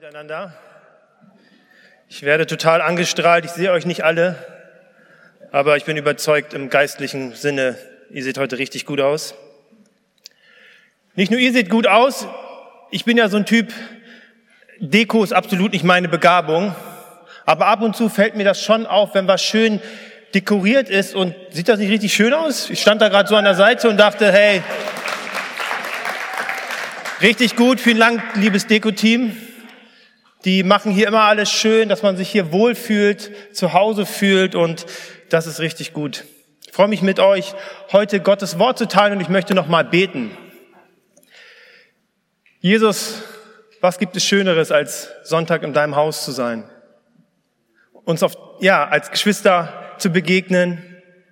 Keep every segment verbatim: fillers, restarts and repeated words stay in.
Miteinander. Ich werde total angestrahlt. Ich sehe euch nicht alle, aber ich bin überzeugt im geistlichen Sinne, ihr seht heute richtig gut aus. Nicht nur ihr seht gut aus, ich bin ja so ein Typ, Deko ist absolut nicht meine Begabung, aber ab und zu fällt mir das schon auf, wenn was schön dekoriert ist. Und sieht das nicht richtig schön aus? Ich stand da gerade so an der Seite und dachte, hey, richtig gut, vielen Dank, liebes Deko-Team. Die machen hier immer alles schön, dass man sich hier wohlfühlt, zu Hause fühlt, und das ist richtig gut. Ich freue mich mit euch, heute Gottes Wort zu teilen, und ich möchte noch mal beten. Jesus, was gibt es Schöneres, als Sonntag in deinem Haus zu sein? Uns auf, ja, als Geschwister zu begegnen,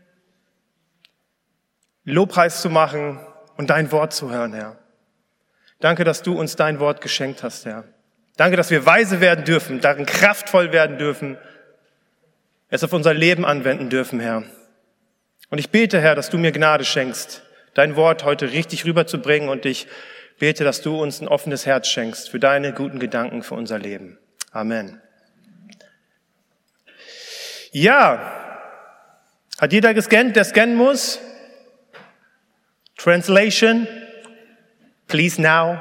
Lobpreis zu machen und dein Wort zu hören, Herr. Danke, dass du uns dein Wort geschenkt hast, Herr. Danke, dass wir weise werden dürfen, darin kraftvoll werden dürfen, es auf unser Leben anwenden dürfen, Herr. Und ich bete, Herr, dass du mir Gnade schenkst, dein Wort heute richtig rüberzubringen, und ich bete, dass du uns ein offenes Herz schenkst für deine guten Gedanken für unser Leben. Amen. Ja, hat jeder gescannt, der scannen muss? Translation, please now.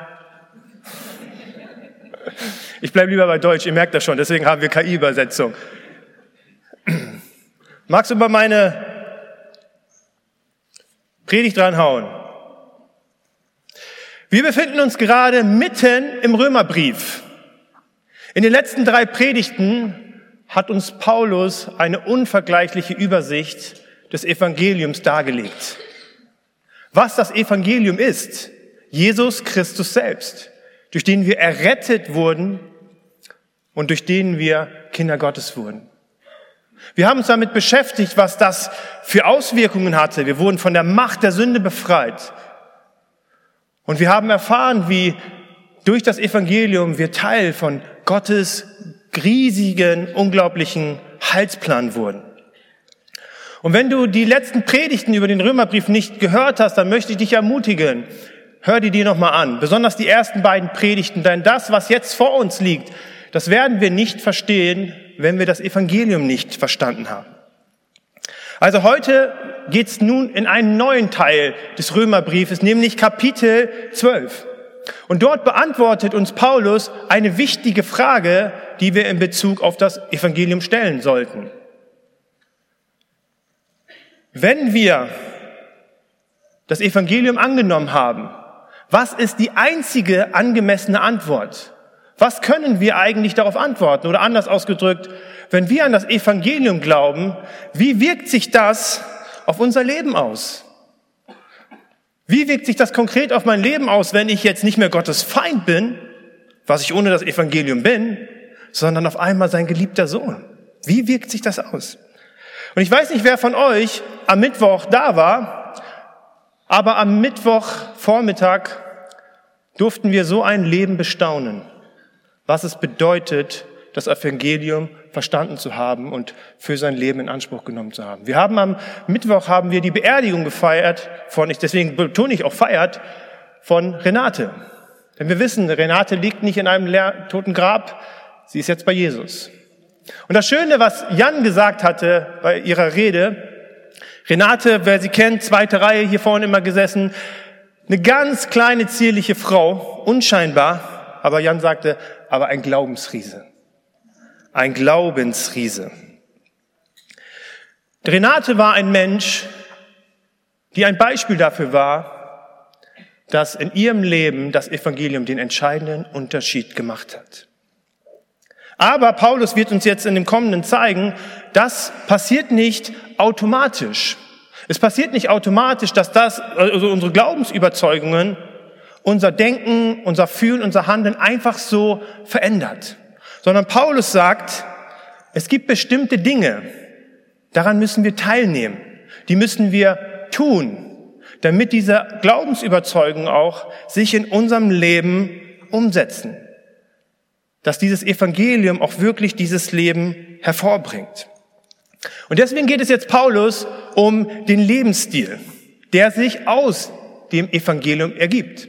Ich bleibe lieber bei Deutsch, ihr merkt das schon, deswegen haben wir K I-Übersetzung. Magst du mal meine Predigt dranhauen? Wir befinden uns gerade mitten im Römerbrief. In den letzten drei Predigten hat uns Paulus eine unvergleichliche Übersicht des Evangeliums dargelegt. Was das Evangelium ist: Jesus Christus selbst, durch den wir errettet wurden und durch den wir Kinder Gottes wurden. Wir haben uns damit beschäftigt, was das für Auswirkungen hatte. Wir wurden von der Macht der Sünde befreit. Und wir haben erfahren, wie durch das Evangelium wir Teil von Gottes riesigen, unglaublichen Heilsplan wurden. Und wenn du die letzten Predigten über den Römerbrief nicht gehört hast, dann möchte ich dich ermutigen, hör dir die nochmal an, besonders die ersten beiden Predigten, denn das, was jetzt vor uns liegt, das werden wir nicht verstehen, wenn wir das Evangelium nicht verstanden haben. Also heute geht's nun in einen neuen Teil des Römerbriefes, nämlich Kapitel zwölf. Und dort beantwortet uns Paulus eine wichtige Frage, die wir in Bezug auf das Evangelium stellen sollten. Wenn wir das Evangelium angenommen haben, was ist die einzige angemessene Antwort? Was können wir eigentlich darauf antworten? Oder anders ausgedrückt, wenn wir an das Evangelium glauben, wie wirkt sich das auf unser Leben aus? Wie wirkt sich das konkret auf mein Leben aus, wenn ich jetzt nicht mehr Gottes Feind bin, was ich ohne das Evangelium bin, sondern auf einmal sein geliebter Sohn? Wie wirkt sich das aus? Und ich weiß nicht, wer von euch am Mittwoch da war, aber am Mittwochvormittag durften wir so ein Leben bestaunen, was es bedeutet, das Evangelium verstanden zu haben und für sein Leben in Anspruch genommen zu haben. Wir haben am Mittwoch haben wir die Beerdigung gefeiert von, ich deswegen betone ich auch feiert, von Renate. Denn wir wissen, Renate liegt nicht in einem leer, toten Grab, sie ist jetzt bei Jesus. Und das Schöne, was Jan gesagt hatte bei ihrer Rede, Renate, wer sie kennt, zweite Reihe, hier vorne immer gesessen, eine ganz kleine, zierliche Frau, unscheinbar, aber Jan sagte, aber ein Glaubensriese. Ein Glaubensriese. Renate war ein Mensch, die ein Beispiel dafür war, dass in ihrem Leben das Evangelium den entscheidenden Unterschied gemacht hat. Aber Paulus wird uns jetzt in dem Kommenden zeigen, das passiert nicht automatisch. Es passiert nicht automatisch, dass das, also unsere Glaubensüberzeugungen, unser Denken, unser Fühlen, unser Handeln einfach so verändert. Sondern Paulus sagt, es gibt bestimmte Dinge, daran müssen wir teilnehmen. Die müssen wir tun, damit diese Glaubensüberzeugungen auch sich in unserem Leben umsetzen. Dass dieses Evangelium auch wirklich dieses Leben hervorbringt. Und deswegen geht es jetzt Paulus um den Lebensstil, der sich aus dem Evangelium ergibt.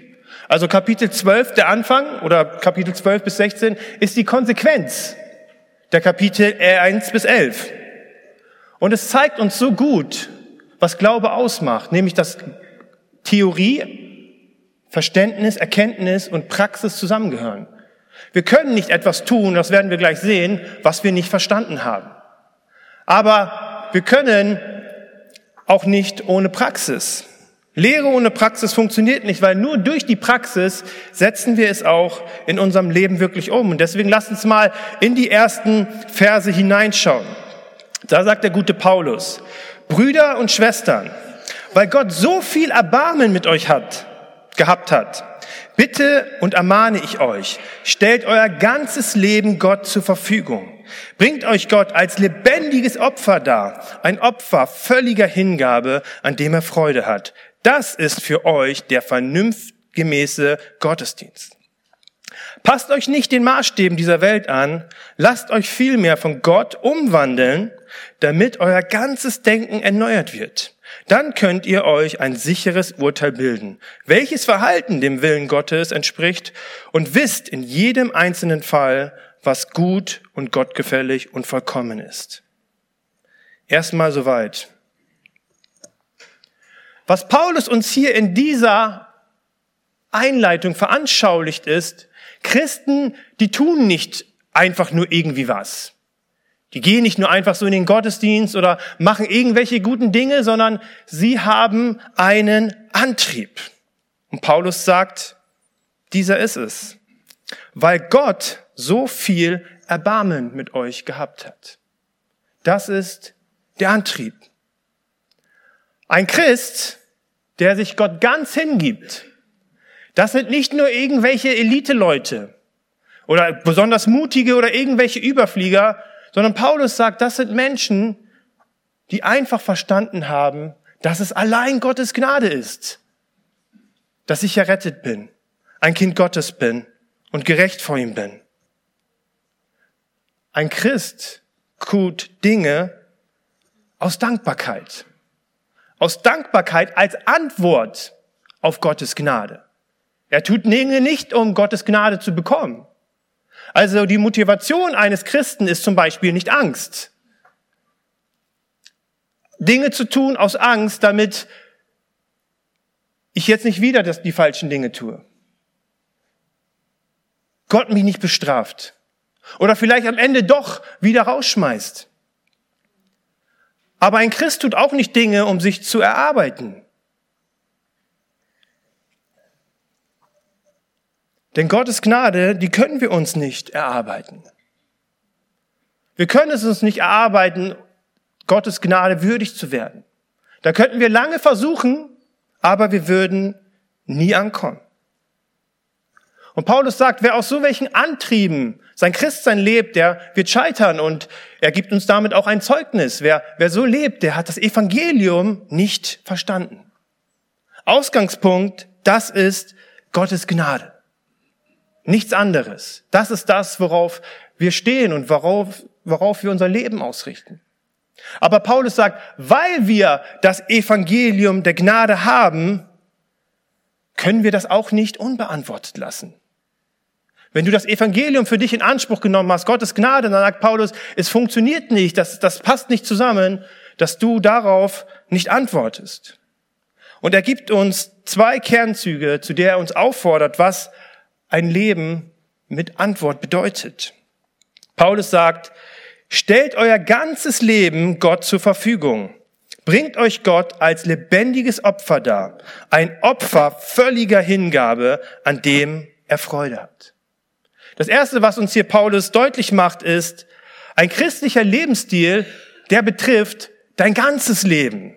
Also Kapitel zwölf, der Anfang, oder Kapitel zwölf bis sechzehn, ist die Konsequenz der Kapitel eins bis elf. Und es zeigt uns so gut, was Glaube ausmacht, nämlich dass Theorie, Verständnis, Erkenntnis und Praxis zusammengehören. Wir können nicht etwas tun, das werden wir gleich sehen, was wir nicht verstanden haben. Aber wir können auch nicht ohne Praxis. Lehre ohne Praxis funktioniert nicht, weil nur durch die Praxis setzen wir es auch in unserem Leben wirklich um. Und deswegen lasst uns mal in die ersten Verse hineinschauen. Da sagt der gute Paulus: Brüder und Schwestern, weil Gott so viel Erbarmen mit euch hat, gehabt hat, bitte und ermahne ich euch, stellt euer ganzes Leben Gott zur Verfügung. Bringt euch Gott als lebendiges Opfer dar, ein Opfer völliger Hingabe, an dem er Freude hat. Das ist für euch der vernunftgemäße Gottesdienst. Passt euch nicht den Maßstäben dieser Welt an, lasst euch vielmehr von Gott umwandeln, damit euer ganzes Denken erneuert wird. Dann könnt ihr euch ein sicheres Urteil bilden, welches Verhalten dem Willen Gottes entspricht, und wisst in jedem einzelnen Fall, was gut und gottgefällig und vollkommen ist. Erstmal soweit. Was Paulus uns hier in dieser Einleitung veranschaulicht ist, Christen, die tun nicht einfach nur irgendwie was. Die gehen nicht nur einfach so in den Gottesdienst oder machen irgendwelche guten Dinge, sondern sie haben einen Antrieb. Und Paulus sagt, dieser ist es, weil Gott so viel Erbarmen mit euch gehabt hat. Das ist der Antrieb. Ein Christ, der sich Gott ganz hingibt, das sind nicht nur irgendwelche Elite-Leute oder besonders mutige oder irgendwelche Überflieger, sondern Paulus sagt, das sind Menschen, die einfach verstanden haben, dass es allein Gottes Gnade ist, dass ich errettet bin, ein Kind Gottes bin und gerecht vor ihm bin. Ein Christ tut Dinge aus Dankbarkeit. Aus Dankbarkeit als Antwort auf Gottes Gnade. Er tut Dinge nicht, um Gottes Gnade zu bekommen. Also die Motivation eines Christen ist zum Beispiel nicht Angst. Dinge zu tun aus Angst, damit ich jetzt nicht wieder das, die falschen Dinge tue. Gott mich nicht bestraft. Oder vielleicht am Ende doch wieder rausschmeißt. Aber ein Christ tut auch nicht Dinge, um sich zu erarbeiten. Denn Gottes Gnade, die können wir uns nicht erarbeiten. Wir können es uns nicht erarbeiten, Gottes Gnade würdig zu werden. Da könnten wir lange versuchen, aber wir würden nie ankommen. Und Paulus sagt, wer aus so welchen Antrieben sein Christsein lebt, der wird scheitern, und er gibt uns damit auch ein Zeugnis. Wer, wer so lebt, der hat das Evangelium nicht verstanden. Ausgangspunkt, das ist Gottes Gnade. Nichts anderes. Das ist das, worauf wir stehen und worauf, worauf wir unser Leben ausrichten. Aber Paulus sagt, weil wir das Evangelium der Gnade haben, können wir das auch nicht unbeantwortet lassen. Wenn du das Evangelium für dich in Anspruch genommen hast, Gottes Gnade, dann sagt Paulus, es funktioniert nicht, das, das passt nicht zusammen, dass du darauf nicht antwortest. Und er gibt uns zwei Kernzüge, zu der er uns auffordert, was ein Leben mit Antwort bedeutet. Paulus sagt, stellt euer ganzes Leben Gott zur Verfügung. Bringt euch Gott als lebendiges Opfer dar. Ein Opfer völliger Hingabe, an dem er Freude hat. Das Erste, was uns hier Paulus deutlich macht, ist, ein christlicher Lebensstil, der betrifft dein ganzes Leben.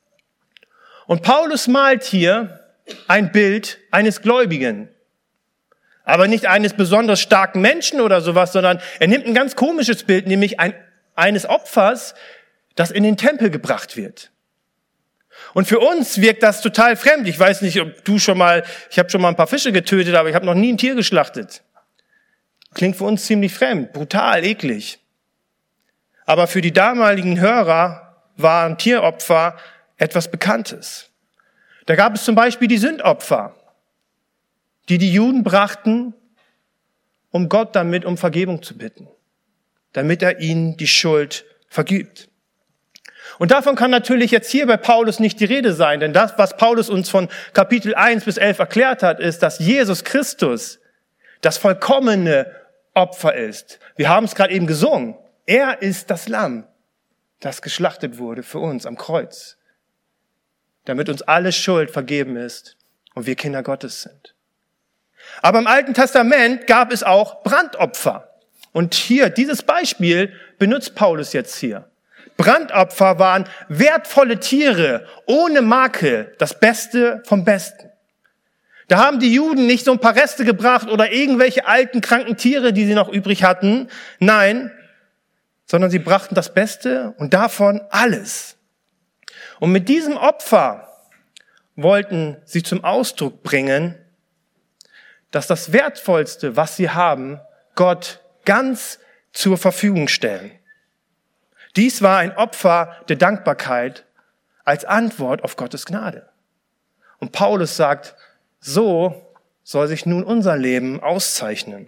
Und Paulus malt hier ein Bild eines Gläubigen. Aber nicht eines besonders starken Menschen oder sowas, sondern er nimmt ein ganz komisches Bild, nämlich ein, eines Opfers, das in den Tempel gebracht wird. Und für uns wirkt das total fremd. Ich weiß nicht, ob du schon mal, ich habe schon mal ein paar Fische getötet, aber ich habe noch nie ein Tier geschlachtet. Klingt für uns ziemlich fremd, brutal, eklig. Aber für die damaligen Hörer waren Tieropfer etwas Bekanntes. Da gab es zum Beispiel die Sündopfer. die die Juden brachten, um Gott damit um Vergebung zu bitten, damit er ihnen die Schuld vergibt. Und davon kann natürlich jetzt hier bei Paulus nicht die Rede sein, denn das, was Paulus uns von Kapitel eins bis elf erklärt hat, ist, dass Jesus Christus das vollkommene Opfer ist. Wir haben es gerade eben gesungen. Er ist das Lamm, das geschlachtet wurde für uns am Kreuz, damit uns alle Schuld vergeben ist und wir Kinder Gottes sind. Aber im Alten Testament gab es auch Brandopfer. Und hier, dieses Beispiel benutzt Paulus jetzt hier. Brandopfer waren wertvolle Tiere, ohne Makel, das Beste vom Besten. Da haben die Juden nicht so ein paar Reste gebracht oder irgendwelche alten, kranken Tiere, die sie noch übrig hatten. Nein, sondern sie brachten das Beste und davon alles. Und mit diesem Opfer wollten sie zum Ausdruck bringen, dass das Wertvollste, was sie haben, Gott ganz zur Verfügung stellen. Dies war ein Opfer der Dankbarkeit als Antwort auf Gottes Gnade. Und Paulus sagt, so soll sich nun unser Leben auszeichnen.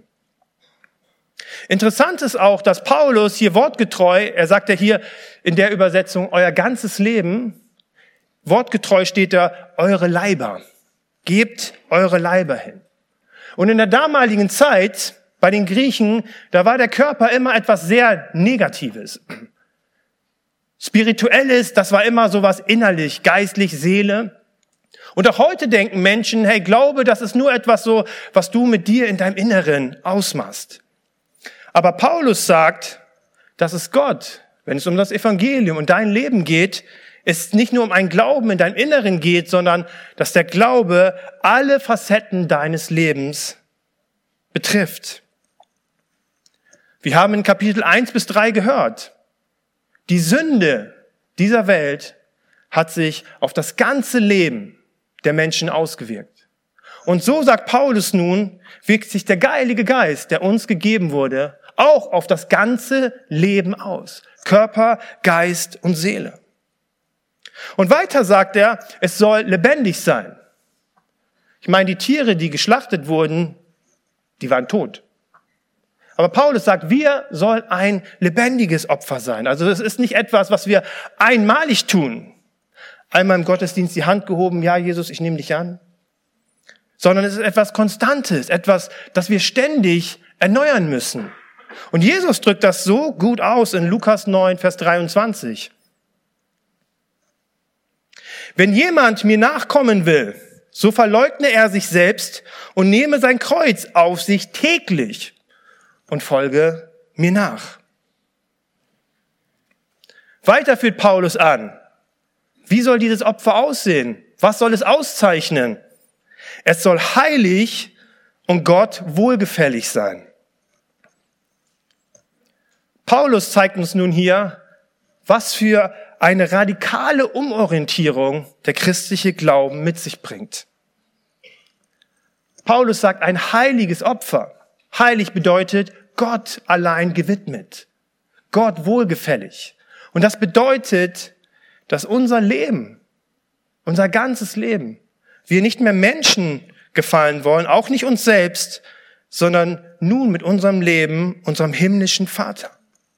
Interessant ist auch, dass Paulus hier wortgetreu, er sagt ja hier in der Übersetzung, euer ganzes Leben, wortgetreu steht da, eure Leiber. Gebt eure Leiber hin. Und in der damaligen Zeit, bei den Griechen, da war der Körper immer etwas sehr Negatives. Spirituelles, das war immer sowas innerlich, geistlich, Seele. Und auch heute denken Menschen, hey, Glaube, das ist nur etwas so, was du mit dir in deinem Inneren ausmachst. Aber Paulus sagt, dass es Gott, wenn es um das Evangelium und dein Leben geht, es nicht nur um einen Glauben in deinem Inneren geht, sondern dass der Glaube alle Facetten deines Lebens betrifft. Wir haben in Kapitel eins bis drei gehört, die Sünde dieser Welt hat sich auf das ganze Leben der Menschen ausgewirkt. Und so sagt Paulus nun, wirkt sich der Heilige Geist, der uns gegeben wurde, auch auf das ganze Leben aus. Körper, Geist und Seele. Und weiter sagt er, es soll lebendig sein. Ich meine, die Tiere, die geschlachtet wurden, die waren tot. Aber Paulus sagt, wir sollen ein lebendiges Opfer sein. Also es ist nicht etwas, was wir einmalig tun. Einmal im Gottesdienst die Hand gehoben, ja Jesus, ich nehme dich an. Sondern es ist etwas Konstantes, etwas, das wir ständig erneuern müssen. Und Jesus drückt das so gut aus in Lukas neun, Vers dreiundzwanzig. Wenn jemand mir nachkommen will, so verleugne er sich selbst und nehme sein Kreuz auf sich täglich und folge mir nach. Weiter führt Paulus an. Wie soll dieses Opfer aussehen? Was soll es auszeichnen? Es soll heilig und Gott wohlgefällig sein. Paulus zeigt uns nun hier, was für eine radikale Umorientierung der christliche Glauben mit sich bringt. Paulus sagt, ein heiliges Opfer. Heilig bedeutet Gott allein gewidmet, Gott wohlgefällig. Und das bedeutet, dass unser Leben, unser ganzes Leben, wir nicht mehr Menschen gefallen wollen, auch nicht uns selbst, sondern nun mit unserem Leben, unserem himmlischen Vater.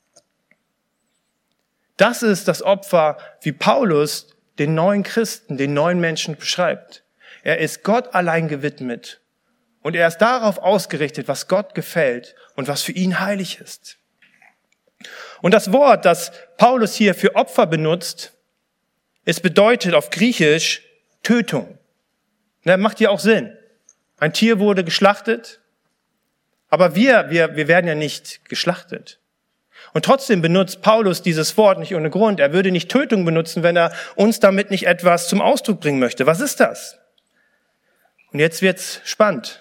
Das ist das Opfer, wie Paulus den neuen Christen, den neuen Menschen beschreibt. Er ist Gott allein gewidmet und er ist darauf ausgerichtet, was Gott gefällt und was für ihn heilig ist. Und das Wort, das Paulus hier für Opfer benutzt, es bedeutet auf Griechisch Tötung. Das macht ja auch Sinn. Ein Tier wurde geschlachtet, aber wir, wir, wir werden ja nicht geschlachtet. Und trotzdem benutzt Paulus dieses Wort nicht ohne Grund. Er würde nicht Tötung benutzen, wenn er uns damit nicht etwas zum Ausdruck bringen möchte. Was ist das? Und jetzt wird's spannend.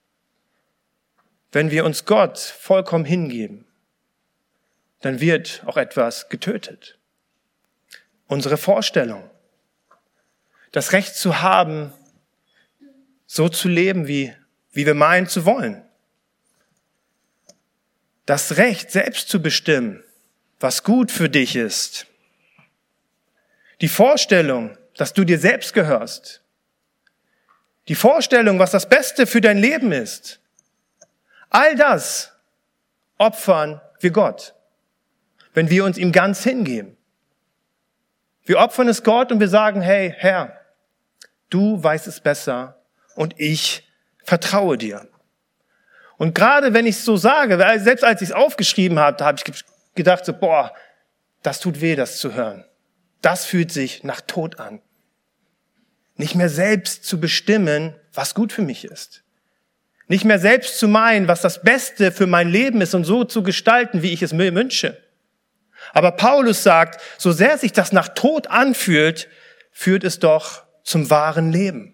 Wenn wir uns Gott vollkommen hingeben, dann wird auch etwas getötet. Unsere Vorstellung, das Recht zu haben, so zu leben, wie, wie wir meinen zu wollen. Das Recht, selbst zu bestimmen, was gut für dich ist. Die Vorstellung, dass du dir selbst gehörst. die Vorstellung, was das Beste für dein Leben ist, all das opfern wir Gott, wenn wir uns ihm ganz hingeben. Wir opfern es Gott und wir sagen, hey, Herr, du weißt es besser und ich vertraue dir. Und gerade wenn ich es so sage, weil selbst als ich es aufgeschrieben habe, da habe ich gedacht, so, boah, das tut weh, das zu hören. Das fühlt sich nach Tod an. Nicht mehr selbst zu bestimmen, was gut für mich ist. Nicht mehr selbst zu meinen, was das Beste für mein Leben ist und so zu gestalten, wie ich es mir wünsche. Aber Paulus sagt, so sehr sich das nach Tod anfühlt, führt es doch zum wahren Leben.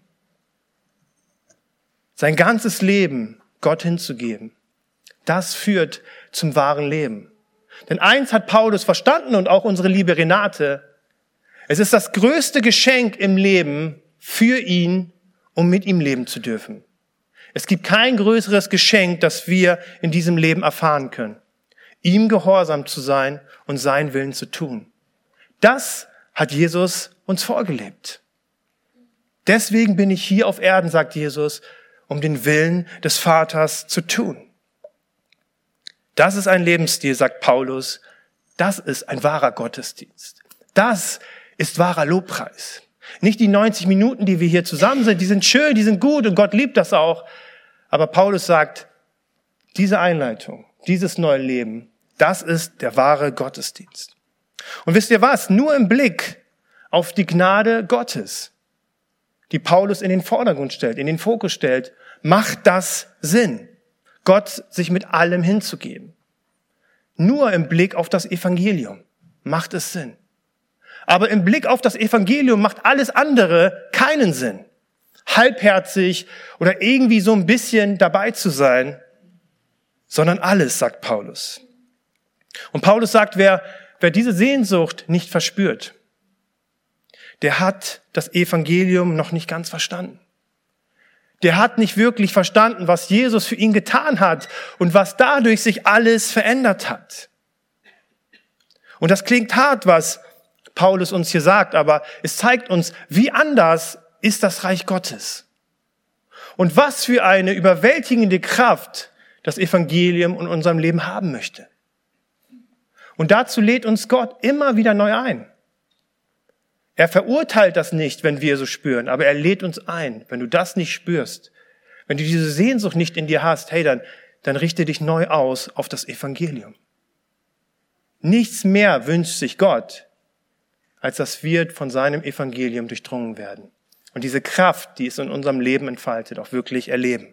Sein ganzes Leben Gott hinzugeben, das führt zum wahren Leben. Denn eins hat Paulus verstanden und auch unsere liebe Renate: Es ist das größte Geschenk im Leben für ihn, um mit ihm leben zu dürfen. Es gibt kein größeres Geschenk, das wir in diesem Leben erfahren können. Ihm gehorsam zu sein und seinen Willen zu tun. Das hat Jesus uns vorgelebt. Deswegen bin ich hier auf Erden, sagt Jesus, um den Willen des Vaters zu tun. Das ist ein Lebensstil, sagt Paulus. Das ist ein wahrer Gottesdienst. Das ist wahrer Lobpreis. Nicht die neunzig Minuten, die wir hier zusammen sind, die sind schön, die sind gut und Gott liebt das auch. Aber Paulus sagt, diese Einleitung, dieses neue Leben, das ist der wahre Gottesdienst. Und wisst ihr was? Nur im Blick auf die Gnade Gottes, die Paulus in den Vordergrund stellt, in den Fokus stellt, macht das Sinn, Gott sich mit allem hinzugeben. Nur im Blick auf das Evangelium macht es Sinn. Aber im Blick auf das Evangelium macht alles andere keinen Sinn. Halbherzig oder irgendwie so ein bisschen dabei zu sein, sondern alles, sagt Paulus. Und Paulus sagt, wer, wer diese Sehnsucht nicht verspürt, der hat das Evangelium noch nicht ganz verstanden. Der hat nicht wirklich verstanden, was Jesus für ihn getan hat und was dadurch sich alles verändert hat. Und das klingt hart, was Paulus uns hier sagt, aber es zeigt uns, wie anders ist das Reich Gottes. Und was für eine überwältigende Kraft das Evangelium in unserem Leben haben möchte. Und dazu lädt uns Gott immer wieder neu ein. Er verurteilt das nicht, wenn wir so spüren, aber er lädt uns ein. Wenn du das nicht spürst, wenn du diese Sehnsucht nicht in dir hast, hey, dann, dann richte dich neu aus auf das Evangelium. Nichts mehr wünscht sich Gott, als dass wir von seinem Evangelium durchdrungen werden. Und diese Kraft, die es in unserem Leben entfaltet, auch wirklich erleben.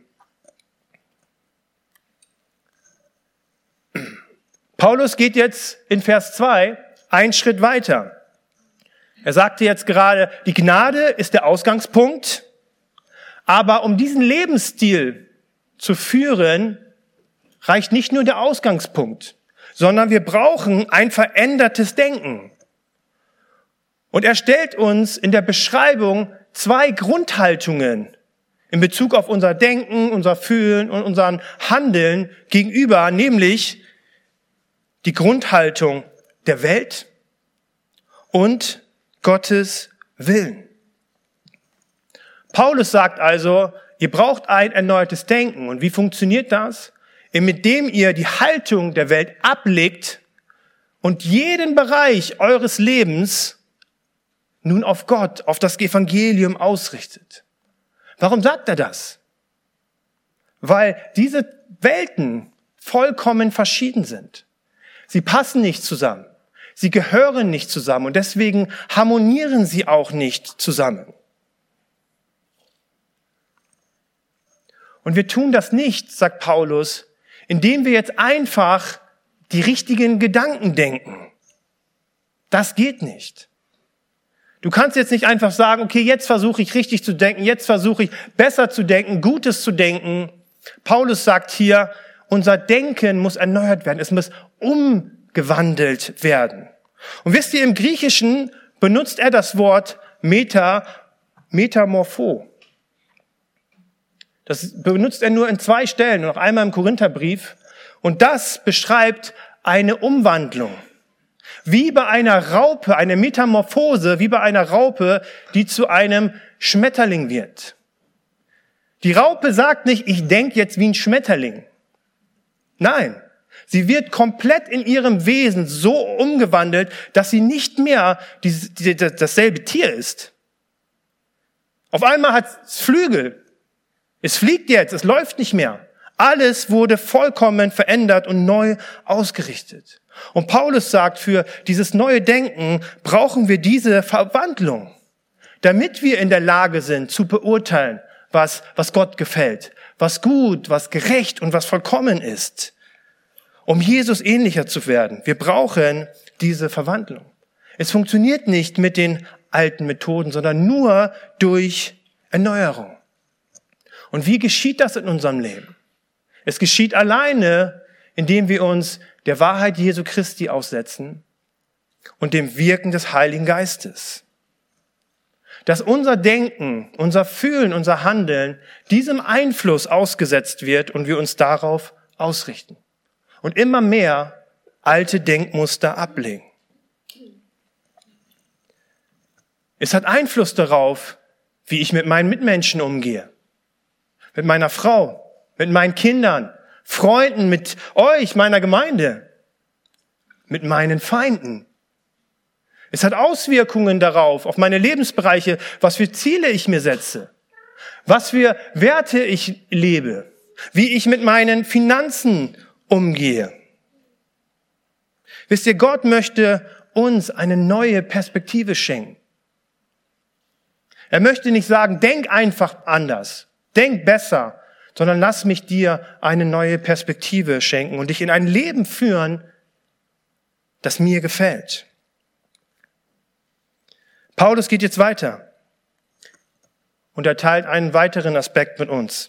Paulus geht jetzt in Vers zwei einen Schritt weiter. Er sagte jetzt gerade, die Gnade ist der Ausgangspunkt, aber um diesen Lebensstil zu führen, reicht nicht nur der Ausgangspunkt, sondern wir brauchen ein verändertes Denken. Und er stellt uns in der Beschreibung zwei Grundhaltungen in Bezug auf unser Denken, unser Fühlen und unseren Handeln gegenüber, nämlich die Grundhaltung der Welt und Gottes Willen. Paulus sagt also, ihr braucht ein erneutes Denken. Und wie funktioniert das? Indem ihr die Haltung der Welt ablegt und jeden Bereich eures Lebens nun auf Gott, auf das Evangelium ausrichtet. Warum sagt er das? Weil diese Welten vollkommen verschieden sind. Sie passen nicht zusammen. Sie gehören nicht zusammen und deswegen harmonieren sie auch nicht zusammen. Und wir tun das nicht, sagt Paulus, indem wir jetzt einfach die richtigen Gedanken denken. Das geht nicht. Du kannst jetzt nicht einfach sagen, okay, jetzt versuche ich richtig zu denken, jetzt versuche ich besser zu denken, Gutes zu denken. Paulus sagt hier, unser Denken muss erneuert werden, es muss umgewandelt werden. Und wisst ihr, im Griechischen benutzt er das Wort Meta, Metamorpho. Das benutzt er nur in zwei Stellen, noch einmal im Korintherbrief. Und das beschreibt eine Umwandlung. Wie bei einer Raupe, eine Metamorphose, wie bei einer Raupe, die zu einem Schmetterling wird. Die Raupe sagt nicht, ich denke jetzt wie ein Schmetterling. Nein, sie wird komplett in ihrem Wesen so umgewandelt, dass sie nicht mehr dieses, die, dasselbe Tier ist. Auf einmal hat es Flügel. Es fliegt jetzt, es läuft nicht mehr. Alles wurde vollkommen verändert und neu ausgerichtet. Und Paulus sagt, für dieses neue Denken brauchen wir diese Verwandlung, damit wir in der Lage sind zu beurteilen, was, was Gott gefällt, was gut, was gerecht und was vollkommen ist. Um Jesus ähnlicher zu werden, wir brauchen diese Verwandlung. Es funktioniert nicht mit den alten Methoden, sondern nur durch Erneuerung. Und wie geschieht das in unserem Leben? Es geschieht alleine, indem wir uns der Wahrheit Jesu Christi aussetzen und dem Wirken des Heiligen Geistes. Dass unser Denken, unser Fühlen, unser Handeln diesem Einfluss ausgesetzt wird und wir uns darauf ausrichten. Und immer mehr alte Denkmuster ablegen. Es hat Einfluss darauf, wie ich mit meinen Mitmenschen umgehe. Mit meiner Frau, mit meinen Kindern, Freunden, mit euch, meiner Gemeinde, mit meinen Feinden. Es hat Auswirkungen darauf, auf meine Lebensbereiche, was für Ziele ich mir setze, was für Werte ich lebe, wie ich mit meinen Finanzen umgehe. Wisst ihr, Gott möchte uns eine neue Perspektive schenken. Er möchte nicht sagen, denk einfach anders, denk besser, sondern lass mich dir eine neue Perspektive schenken und dich in ein Leben führen, das mir gefällt. Paulus geht jetzt weiter und er teilt einen weiteren Aspekt mit uns.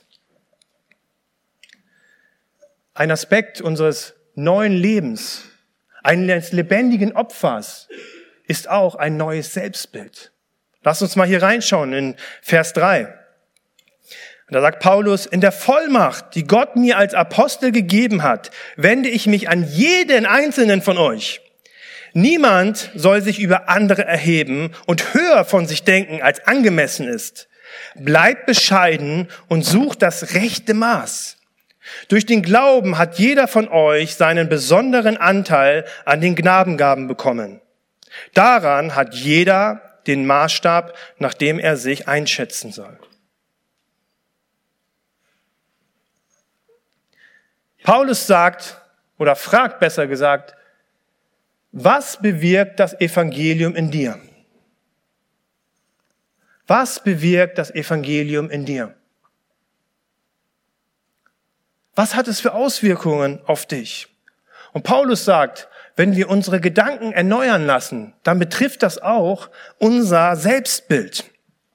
Ein Aspekt unseres neuen Lebens, eines lebendigen Opfers, ist auch ein neues Selbstbild. Lass uns mal hier reinschauen in Vers drei. Und da sagt Paulus, in der Vollmacht, die Gott mir als Apostel gegeben hat, wende ich mich an jeden einzelnen von euch. Niemand soll sich über andere erheben und höher von sich denken, als angemessen ist. Bleibt bescheiden und sucht das rechte Maß. Durch den Glauben hat jeder von euch seinen besonderen Anteil an den Gnadengaben bekommen. Daran hat jeder den Maßstab, nach dem er sich einschätzen soll. Paulus sagt, oder fragt besser gesagt, was bewirkt das Evangelium in dir? Was bewirkt das Evangelium in dir? Was hat es für Auswirkungen auf dich? Und Paulus sagt, wenn wir unsere Gedanken erneuern lassen, dann betrifft das auch unser Selbstbild.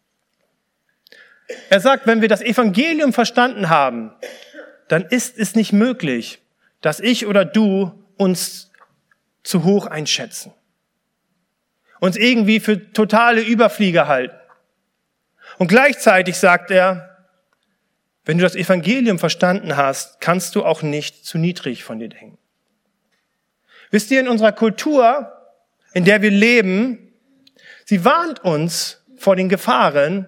Er sagt, wenn wir das Evangelium verstanden haben, dann ist es nicht möglich, dass ich oder du uns zu hoch einschätzen, uns irgendwie für totale Überflieger halten. Und gleichzeitig sagt er, wenn du das Evangelium verstanden hast, kannst du auch nicht zu niedrig von dir denken. Wisst ihr, in unserer Kultur, in der wir leben, sie warnt uns vor den Gefahren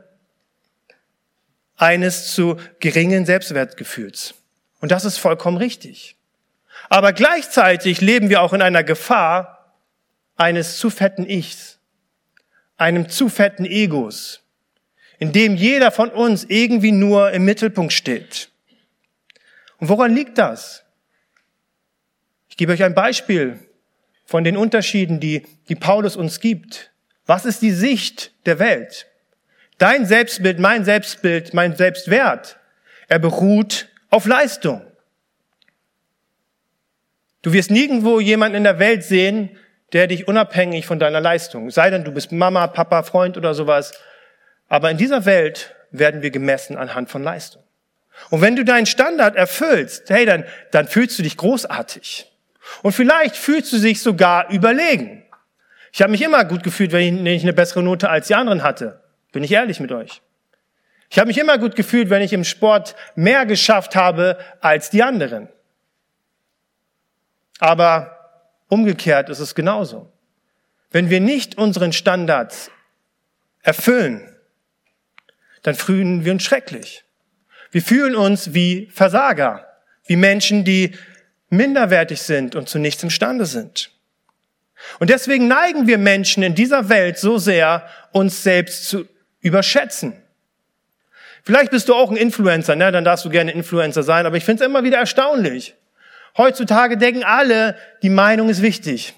eines zu geringen Selbstwertgefühls. Und das ist vollkommen richtig. Aber gleichzeitig leben wir auch in einer Gefahr eines zu fetten Ichs, einem zu fetten Egos, in dem jeder von uns irgendwie nur im Mittelpunkt steht. Und woran liegt das? Ich gebe euch ein Beispiel von den Unterschieden, die, die Paulus uns gibt. Was ist die Sicht der Welt? Dein Selbstbild, mein Selbstbild, mein Selbstwert, er beruht auf Leistung. Du wirst nirgendwo jemanden in der Welt sehen, der dich unabhängig von deiner Leistung, sei denn du bist Mama, Papa, Freund oder sowas. Aber in dieser Welt werden wir gemessen anhand von Leistung. Und wenn du deinen Standard erfüllst, hey, dann, dann fühlst du dich großartig. Und vielleicht fühlst du dich sogar überlegen. Ich habe mich immer gut gefühlt, wenn ich eine bessere Note als die anderen hatte. Bin ich ehrlich mit euch. Ich habe mich immer gut gefühlt, wenn ich im Sport mehr geschafft habe als die anderen. Aber umgekehrt ist es genauso. Wenn wir nicht unseren Standards erfüllen, dann fühlen wir uns schrecklich. Wir fühlen uns wie Versager, wie Menschen, die minderwertig sind und zu nichts imstande sind. Und deswegen neigen wir Menschen in dieser Welt so sehr, uns selbst zu überschätzen. Vielleicht bist du auch ein Influencer, ne? Dann darfst du gerne Influencer sein, aber ich finde es immer wieder erstaunlich. Heutzutage denken alle, die Meinung ist wichtig.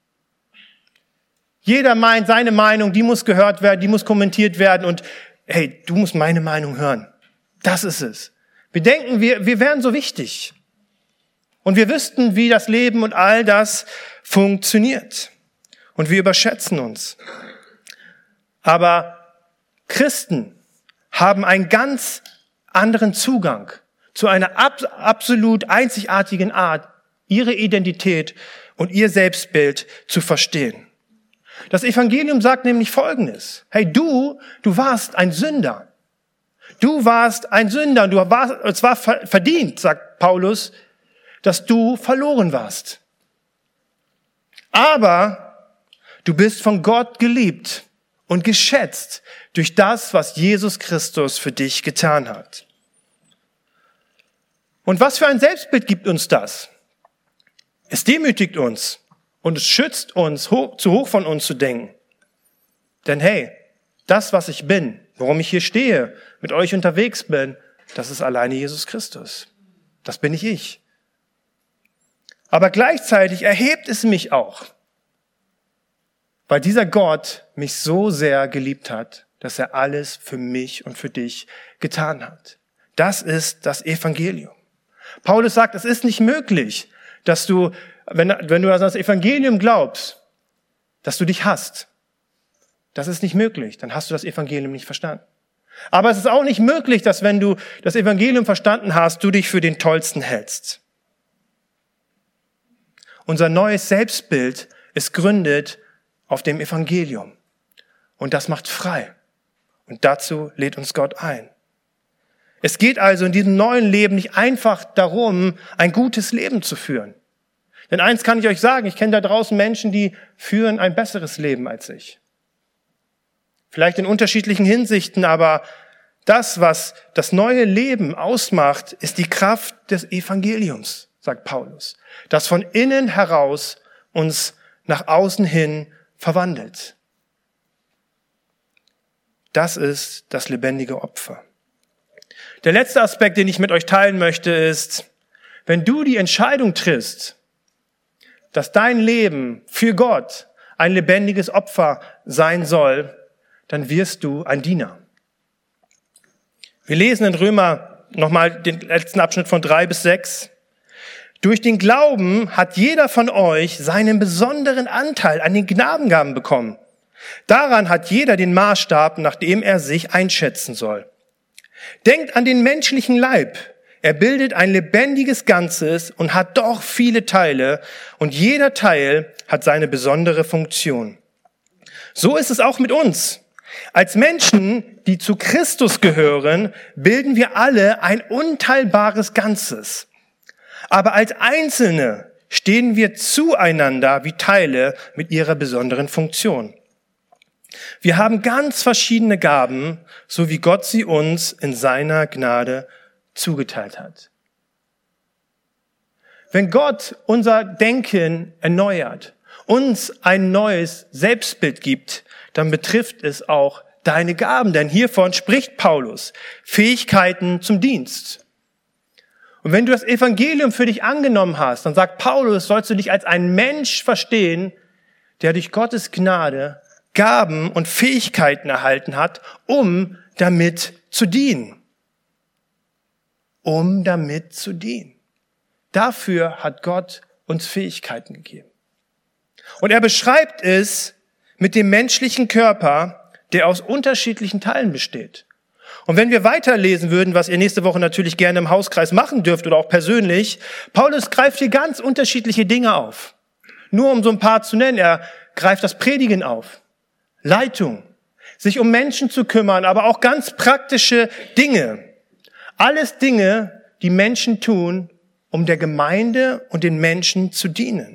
Jeder meint, seine Meinung, die muss gehört werden, die muss kommentiert werden und hey, du musst meine Meinung hören. Das ist es. Wir denken, wir, wir wären so wichtig. Und wir wüssten, wie das Leben und all das funktioniert. Und wir überschätzen uns. Aber Christen haben einen ganz anderen Zugang zu einer ab, absolut einzigartigen Art, ihre Identität und ihr Selbstbild zu verstehen. Das Evangelium sagt nämlich Folgendes. Hey, du, du warst ein Sünder. Du warst ein Sünder und du warst, es war verdient, sagt Paulus, dass du verloren warst. Aber du bist von Gott geliebt und geschätzt durch das, was Jesus Christus für dich getan hat. Und was für ein Selbstbild gibt uns das? Es demütigt uns und es schützt uns, hoch, zu hoch von uns zu denken. Denn hey, das, was ich bin, warum ich hier stehe, mit euch unterwegs bin, das ist alleine Jesus Christus. Das bin nicht ich. Aber gleichzeitig erhebt es mich auch, weil dieser Gott mich so sehr geliebt hat, dass er alles für mich und für dich getan hat. Das ist das Evangelium. Paulus sagt, es ist nicht möglich, dass du, wenn, wenn du an das Evangelium glaubst, dass du dich hasst. Das ist nicht möglich. Dann hast du das Evangelium nicht verstanden. Aber es ist auch nicht möglich, dass wenn du das Evangelium verstanden hast, du dich für den Tollsten hältst. Unser neues Selbstbild ist gründet auf dem Evangelium. Und das macht frei. Und dazu lädt uns Gott ein. Es geht also in diesem neuen Leben nicht einfach darum, ein gutes Leben zu führen. Denn eins kann ich euch sagen, ich kenne da draußen Menschen, die führen ein besseres Leben als ich. Vielleicht in unterschiedlichen Hinsichten, aber das, was das neue Leben ausmacht, ist die Kraft des Evangeliums, sagt Paulus, das von innen heraus uns nach außen hin verwandelt. Das ist das lebendige Opfer. Der letzte Aspekt, den ich mit euch teilen möchte, ist, wenn du die Entscheidung triffst, dass dein Leben für Gott ein lebendiges Opfer sein soll, dann wirst du ein Diener. Wir lesen in Römer nochmal den letzten Abschnitt von drei bis sechs. Durch den Glauben hat jeder von euch seinen besonderen Anteil an den Gnadengaben bekommen. Daran hat jeder den Maßstab, nach dem er sich einschätzen soll. Denkt an den menschlichen Leib. Er bildet ein lebendiges Ganzes und hat doch viele Teile und jeder Teil hat seine besondere Funktion. So ist es auch mit uns. Als Menschen, die zu Christus gehören, bilden wir alle ein unteilbares Ganzes. Aber als Einzelne stehen wir zueinander wie Teile mit ihrer besonderen Funktion. Wir haben ganz verschiedene Gaben, so wie Gott sie uns in seiner Gnade zugeteilt hat. Wenn Gott unser Denken erneuert, uns ein neues Selbstbild gibt, dann betrifft es auch deine Gaben. Denn hiervon spricht Paulus. Fähigkeiten zum Dienst. Und wenn du das Evangelium für dich angenommen hast, dann sagt Paulus, sollst du dich als ein Mensch verstehen, der durch Gottes Gnade Gaben und Fähigkeiten erhalten hat, um damit zu dienen. Um damit zu dienen. Dafür hat Gott uns Fähigkeiten gegeben. Und er beschreibt es mit dem menschlichen Körper, der aus unterschiedlichen Teilen besteht. Und wenn wir weiterlesen würden, was ihr nächste Woche natürlich gerne im Hauskreis machen dürft oder auch persönlich, Paulus greift hier ganz unterschiedliche Dinge auf. Nur um so ein paar zu nennen, er greift das Predigen auf, Leitung, sich um Menschen zu kümmern, aber auch ganz praktische Dinge. Alles Dinge, die Menschen tun, um der Gemeinde und den Menschen zu dienen.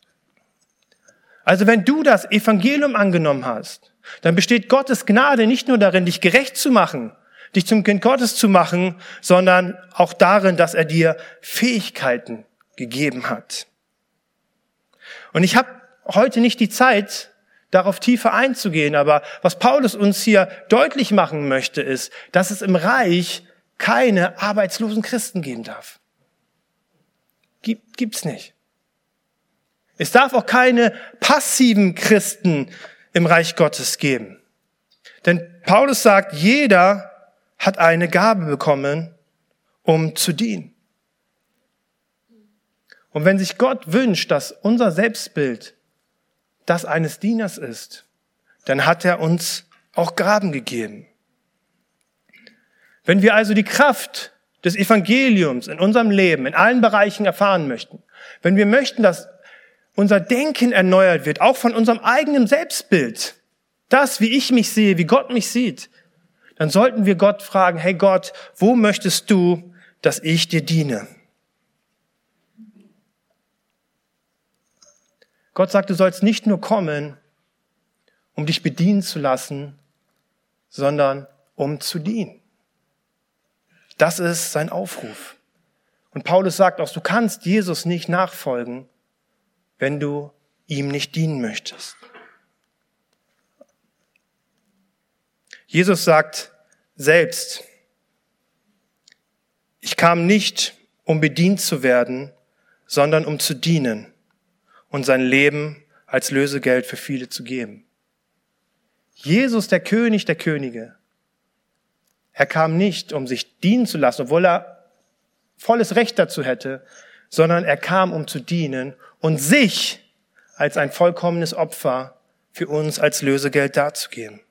Also wenn du das Evangelium angenommen hast, dann besteht Gottes Gnade nicht nur darin, dich gerecht zu machen, dich zum Kind Gottes zu machen, sondern auch darin, dass er dir Fähigkeiten gegeben hat. Und ich habe heute nicht die Zeit, darauf tiefer einzugehen, aber was Paulus uns hier deutlich machen möchte, ist, dass es im Reich keine arbeitslosen Christen geben darf. Gibt, gibt's nicht. Es darf auch keine passiven Christen im Reich Gottes geben. Denn Paulus sagt, jeder hat eine Gabe bekommen, um zu dienen. Und wenn sich Gott wünscht, dass unser Selbstbild das eines Dieners ist, dann hat er uns auch Gaben gegeben. Wenn wir also die Kraft des Evangeliums in unserem Leben, in allen Bereichen erfahren möchten, wenn wir möchten, dass unser Denken erneuert wird, auch von unserem eigenen Selbstbild, das, wie ich mich sehe, wie Gott mich sieht, dann sollten wir Gott fragen, hey Gott, wo möchtest du, dass ich dir diene? Gott sagt, du sollst nicht nur kommen, um dich bedienen zu lassen, sondern um zu dienen. Das ist sein Aufruf. Und Paulus sagt auch, du kannst Jesus nicht nachfolgen, wenn du ihm nicht dienen möchtest. Jesus sagt selbst, ich kam nicht, um bedient zu werden, sondern um zu dienen und sein Leben als Lösegeld für viele zu geben. Jesus, der König der Könige, er kam nicht, um sich dienen zu lassen, obwohl er volles Recht dazu hätte, sondern er kam, um zu dienen und sich als ein vollkommenes Opfer für uns als Lösegeld darzugeben.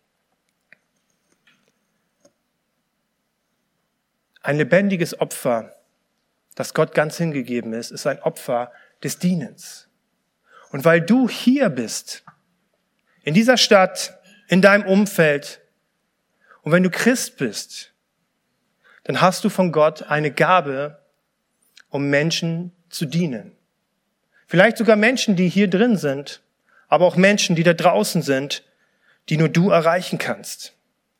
Ein lebendiges Opfer, das Gott ganz hingegeben ist, ist ein Opfer des Dienens. Und weil du hier bist, in dieser Stadt, in deinem Umfeld, und wenn du Christ bist, dann hast du von Gott eine Gabe, um Menschen zu dienen. Vielleicht sogar Menschen, die hier drin sind, aber auch Menschen, die da draußen sind, die nur du erreichen kannst.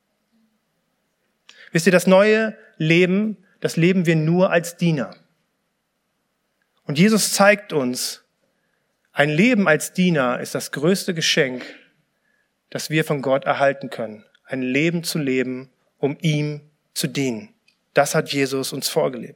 Wisst ihr, das neue Leben, das leben wir nur als Diener. Und Jesus zeigt uns, ein Leben als Diener ist das größte Geschenk, das wir von Gott erhalten können. Ein Leben zu leben, um ihm zu dienen. Das hat Jesus uns vorgelebt.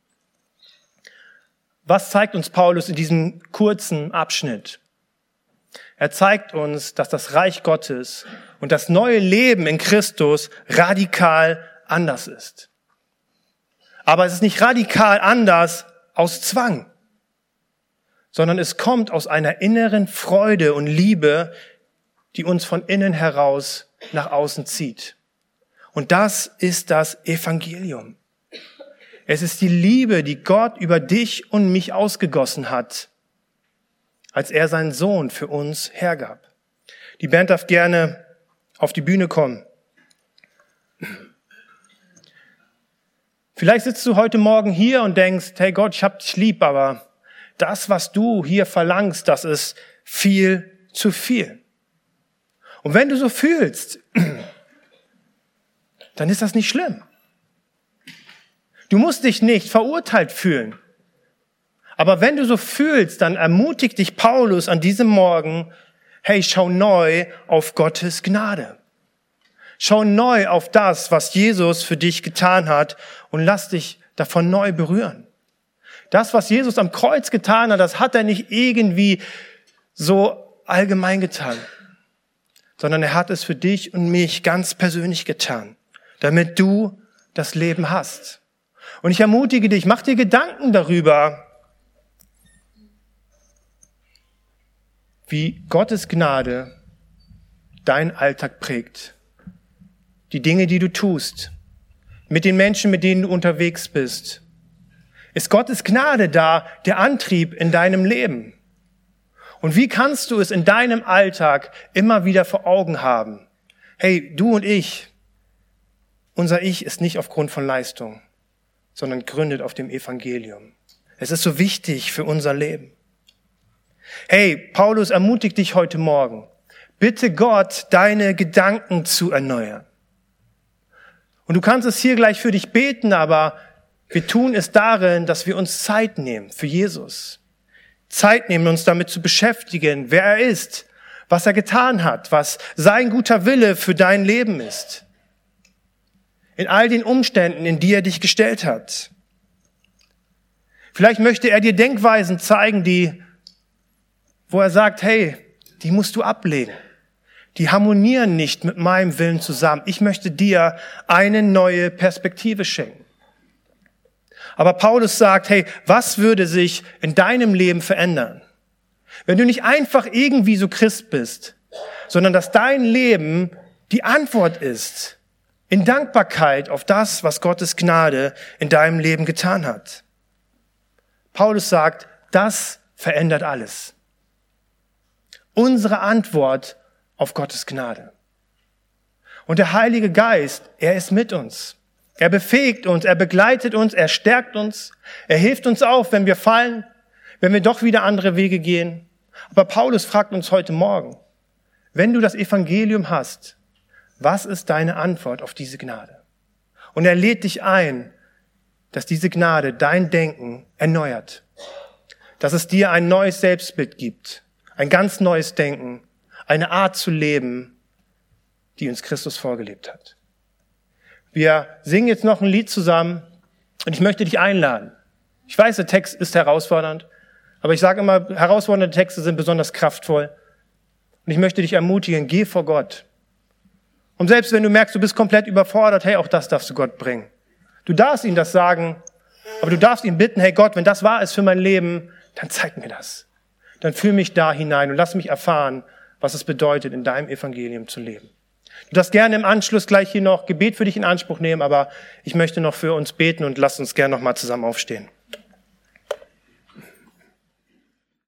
Was zeigt uns Paulus in diesem kurzen Abschnitt? Er zeigt uns, dass das Reich Gottes und das neue Leben in Christus radikal anders ist. Aber es ist nicht radikal anders aus Zwang, sondern es kommt aus einer inneren Freude und Liebe, die uns von innen heraus nach außen zieht. Und das ist das Evangelium. Es ist die Liebe, die Gott über dich und mich ausgegossen hat, als er seinen Sohn für uns hergab. Die Band darf gerne auf die Bühne kommen. Vielleicht sitzt du heute Morgen hier und denkst, hey Gott, ich hab dich lieb, aber das, was du hier verlangst, das ist viel zu viel. Und wenn du so fühlst, dann ist das nicht schlimm. Du musst dich nicht verurteilt fühlen. Aber wenn du so fühlst, dann ermutigt dich Paulus an diesem Morgen, hey, schau neu auf Gottes Gnade. Schau neu auf das, was Jesus für dich getan hat und lass dich davon neu berühren. Das, was Jesus am Kreuz getan hat, das hat er nicht irgendwie so allgemein getan, sondern er hat es für dich und mich ganz persönlich getan, damit du das Leben hast. Und ich ermutige dich, mach dir Gedanken darüber, wie Gottes Gnade deinen Alltag prägt. Die Dinge, die du tust, mit den Menschen, mit denen du unterwegs bist. Ist Gottes Gnade da der Antrieb in deinem Leben? Und wie kannst du es in deinem Alltag immer wieder vor Augen haben? Hey, du und ich, unser Ich ist nicht aufgrund von Leistung, sondern gründet auf dem Evangelium. Es ist so wichtig für unser Leben. Hey, Paulus ermutigt dich heute Morgen, bitte Gott, deine Gedanken zu erneuern. Und du kannst es hier gleich für dich beten, aber wir tun es darin, dass wir uns Zeit nehmen für Jesus. Zeit nehmen, uns damit zu beschäftigen, wer er ist, was er getan hat, was sein guter Wille für dein Leben ist. In all den Umständen, in die er dich gestellt hat. Vielleicht möchte er dir Denkweisen zeigen, die, wo er sagt, hey, die musst du ablegen. Die harmonieren nicht mit meinem Willen zusammen. Ich möchte dir eine neue Perspektive schenken. Aber Paulus sagt, hey, was würde sich in deinem Leben verändern? Wenn du nicht einfach irgendwie so Christ bist, sondern dass dein Leben die Antwort ist, in Dankbarkeit auf das, was Gottes Gnade in deinem Leben getan hat. Paulus sagt, das verändert alles. Unsere Antwort auf Gottes Gnade. Und der Heilige Geist, er ist mit uns. Er befähigt uns, er begleitet uns, er stärkt uns, er hilft uns auf, wenn wir fallen, wenn wir doch wieder andere Wege gehen. Aber Paulus fragt uns heute Morgen, wenn du das Evangelium hast, was ist deine Antwort auf diese Gnade? Und er lädt dich ein, dass diese Gnade dein Denken erneuert, dass es dir ein neues Selbstbild gibt, ein ganz neues Denken, eine Art zu leben, die uns Christus vorgelebt hat. Wir singen jetzt noch ein Lied zusammen und ich möchte dich einladen. Ich weiß, der Text ist herausfordernd, aber ich sage immer, herausfordernde Texte sind besonders kraftvoll. Und ich möchte dich ermutigen, geh vor Gott. Und selbst wenn du merkst, du bist komplett überfordert, hey, auch das darfst du Gott bringen. Du darfst ihm das sagen, aber du darfst ihn bitten, hey Gott, wenn das wahr ist für mein Leben, dann zeig mir das. Dann führ mich da hinein und lass mich erfahren, was es bedeutet, in deinem Evangelium zu leben. Du darfst gerne im Anschluss gleich hier noch Gebet für dich in Anspruch nehmen, aber ich möchte noch für uns beten und lass uns gerne noch mal zusammen aufstehen.